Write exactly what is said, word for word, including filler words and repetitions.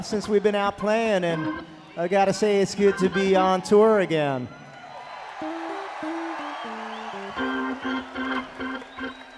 since we've been out playing, and I gotta say it's good to be on tour again.